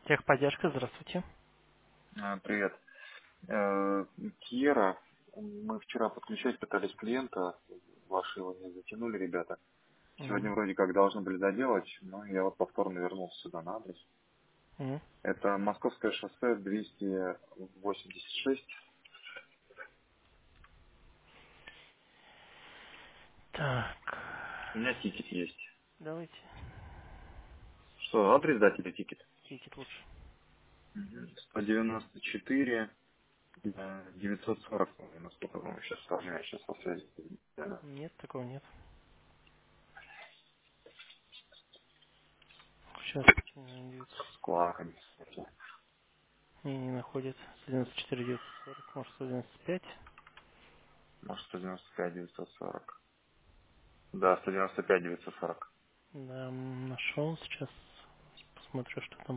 Техподдержка, здравствуйте. Привет. Киера, мы вчера подключать пытались клиента, ваши его не затянули, ребята. Сегодня Мгм. вроде как должны были доделать, но я вот повторно вернулся сюда на адрес. Мгм. Это Московское шоссе 286. Так, У меня тикет есть. давайте. Что, адрес дать или тикет? Тикет лучше. 194 940, насколько я сейчас вспоминаю, сейчас по связи. Да. Нет, такого нет. Сейчас С клаками. не находит. 194 940, может 195. Может, 195 940. Да, 195 940. Да, нашел. Сейчас посмотрю, что там.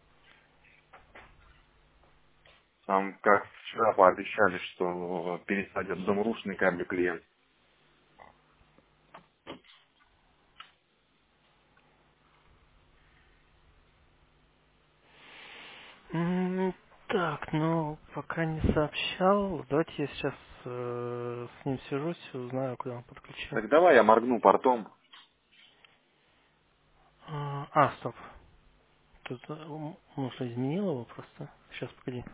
Там, как вчера пообещали, что пересадят домрушный кабель клиент. Так, ну, пока не сообщал. Давайте я сейчас с ним свяжусь, узнаю, куда он подключил. Так давай я моргну портом. Стоп. Тут, может, изменил его просто? Сейчас, погоди.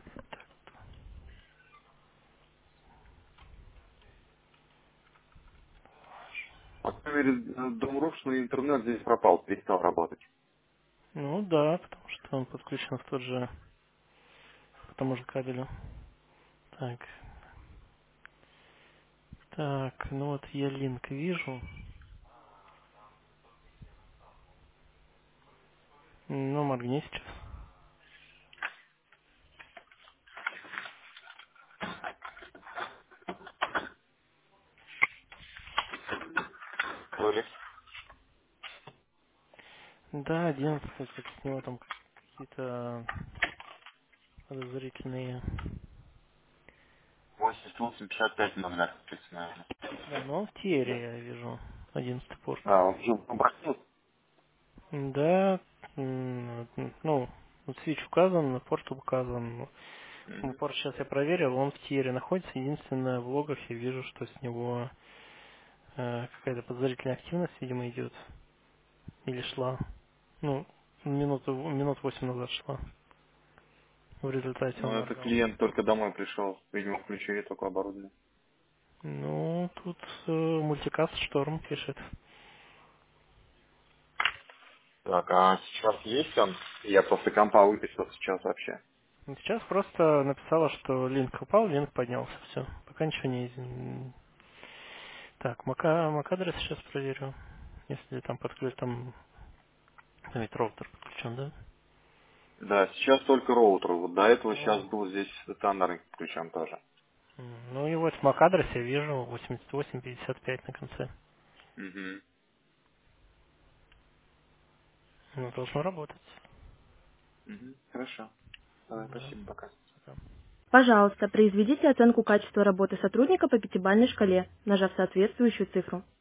По крайней мере, домрушный интернет здесь пропал, перестал работать. Ну да, потому что он подключен в тот же, по тому же кабелю. Так, так, ну вот я линк вижу. Ну, моргни сейчас. То ли Да, 11, только с него там какие-то подозрительные. 8855 номер, наверное. Да, но он в тиере, я вижу. 11 порт. Он уже обратился. Да, ну, вот свич указан, порт указан. Мгм. Порт сейчас я проверил, он в тиере находится. Единственное, в логах я вижу, что с него какая-то подозрительная активность, видимо, идет. Или шла. Ну, минут 8 назад шла. В результате он Но это моргал. клиент только домой пришел. Видимо, включили только оборудование. Ну, тут мультикаст Шторм пишет. Так, а сейчас есть он? Я после компа выписал сейчас вообще. Ну, сейчас просто написала, что линк упал, линк поднялся. Все. Пока ничего не... Так, MAC-адрес сейчас проверю. Если там подключен, там ведь роутер подключен, да? Да, сейчас только роутер. Вот до этого сейчас Ну, был здесь стандартный ключом тоже. ну и вот в MAC-адресе я вижу 8855 на конце. Угу. Ну, должно работать. Угу. Хорошо. Давай, Да. спасибо, пока. Пока. Пожалуйста, произведите оценку качества работы сотрудника по пятибалльной шкале, нажав соответствующую цифру.